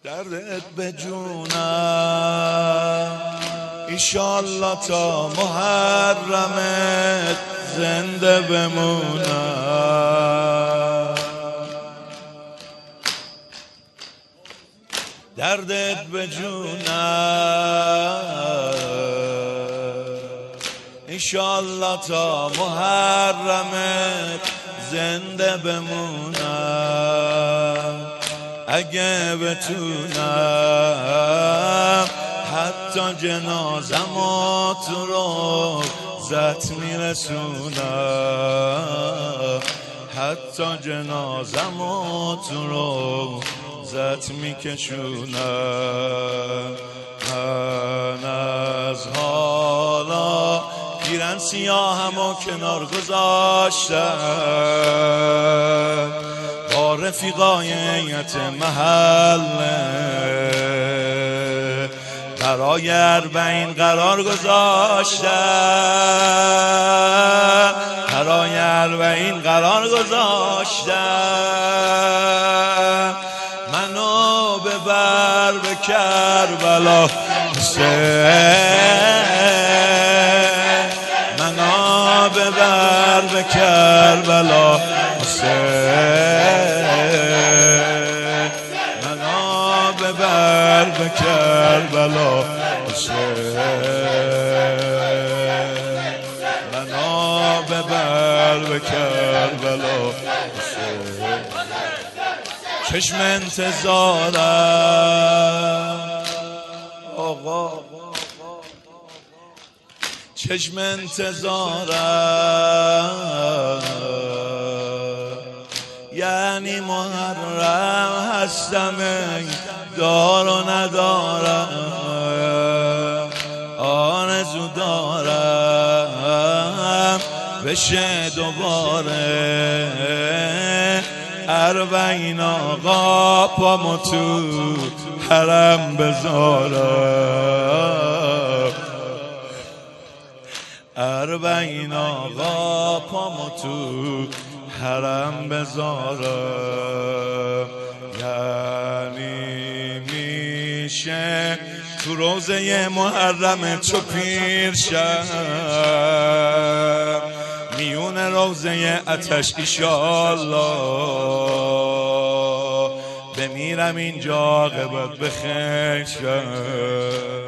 دردت به جونم ایشالله تا محرمت زنده بمونم. دردت به جونم ایشالله تا محرمت زنده بمونم. اگه بتونم حتی جنازمو تو روضت میرسونم. حتی جنازمو تو روضت میکشونم. من از حالا پیرن سیاهمو کنار گذاشتم. با رفیقای هیئت محله برای 40 قرار گذاشتم. برای 40 قرار گذاشتم. منو ببر به کربلا منو ببر به کربلا منو ببر به کربلا منو ببر به کربلا. چشم انتظارم آقا، چشم انتظارم یعنی محرم هستم دار و ندارم. آرزو دارم بشه دوباره 40 آقا پامو تو حرم بذارم. 40 آقا پامو تو حرم بذارم. یعنی میشه تو روزه محرم چو پیر شم میون روزه آتش ایشالله بمیرم اینجا عاقبت بخیر شم.